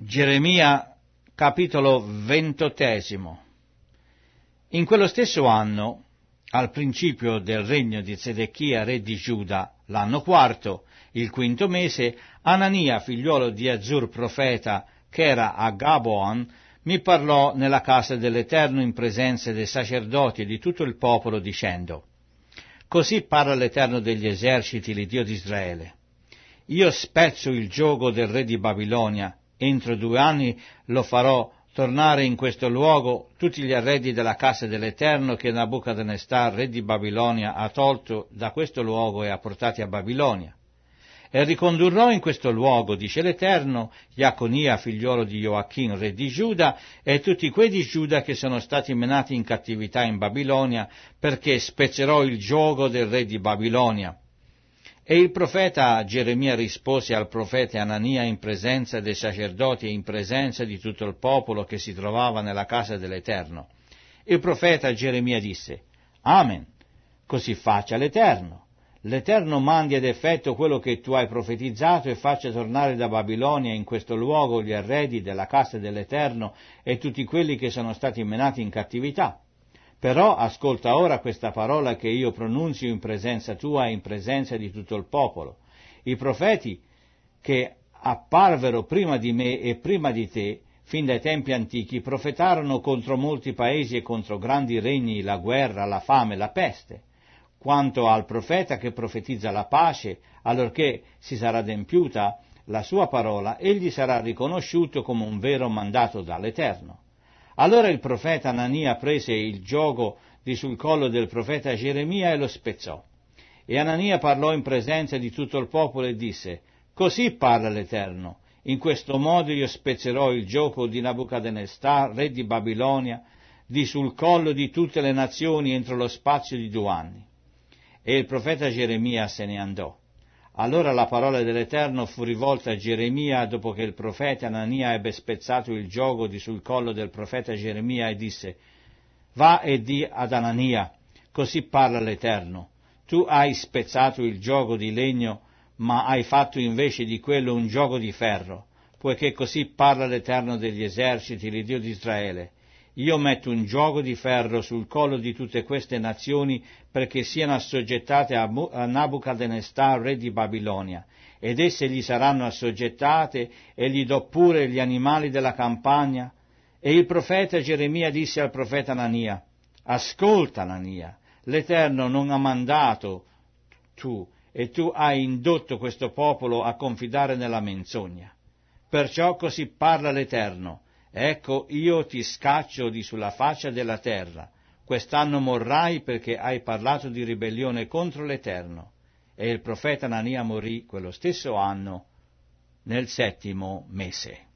Geremia, capitolo 28. In quello stesso anno, al principio del regno di Zedechia, re di Giuda, l'anno quarto, il quinto mese, Anania, figliuolo di Azur, profeta, che era a Gaboan, mi parlò nella casa dell'Eterno in presenza dei sacerdoti e di tutto il popolo, dicendo: Così parla l'Eterno degli eserciti, l'Iddio di Israele. Io spezzo il giogo del re di Babilonia. Entro 2 anni lo farò tornare in questo luogo tutti gli arredi della casa dell'Eterno che Nabucodonosor, re di Babilonia, ha tolto da questo luogo e ha portati a Babilonia. E ricondurrò in questo luogo, dice l'Eterno, Iaconia, figliolo di Joachim, re di Giuda, e tutti quei di Giuda che sono stati menati in cattività in Babilonia, perché spezzerò il giogo del re di Babilonia. E il profeta Geremia rispose al profeta Anania in presenza dei sacerdoti e in presenza di tutto il popolo che si trovava nella casa dell'Eterno. Il profeta Geremia disse: Amen, così faccia l'Eterno. L'Eterno mandi ad effetto quello che tu hai profetizzato e faccia tornare da Babilonia in questo luogo gli arredi della casa dell'Eterno e tutti quelli che sono stati menati in cattività. Però ascolta ora questa parola che io pronunzio in presenza tua e in presenza di tutto il popolo. I profeti che apparvero prima di me e prima di te, fin dai tempi antichi, profetarono contro molti paesi e contro grandi regni, la guerra, la fame, la peste. Quanto al profeta che profetizza la pace, allorché si sarà adempiuta la sua parola, egli sarà riconosciuto come un vero mandato dall'Eterno. Allora il profeta Anania prese il giogo di sul collo del profeta Geremia e lo spezzò. E Anania parlò in presenza di tutto il popolo e disse: Così parla l'Eterno, in questo modo io spezzerò il giogo di Nabucodonosor, re di Babilonia, di sul collo di tutte le nazioni entro lo spazio di 2 anni. E il profeta Geremia se ne andò. Allora la parola dell'Eterno fu rivolta a Geremia dopo che il profeta Anania ebbe spezzato il giogo di sul collo del profeta Geremia e disse: Va e di ad Anania, così parla l'Eterno, tu hai spezzato il giogo di legno, ma hai fatto invece di quello un giogo di ferro, poiché così parla l'Eterno degli eserciti, l'Iddio di Israele. Io metto un giogo di ferro sul collo di tutte queste nazioni perché siano assoggettate a Nabucodonosor, re di Babilonia, ed esse gli saranno assoggettate e gli do pure gli animali della campagna. E il profeta Geremia disse al profeta Anania: Ascolta, Anania, l'Eterno non ha mandato tu, e tu hai indotto questo popolo a confidare nella menzogna. Perciò così parla l'Eterno: Ecco, io ti scaccio di sulla faccia della terra. Quest'anno morrai perché hai parlato di ribellione contro l'Eterno. E il profeta Anania morì quello stesso anno, nel 7° mese.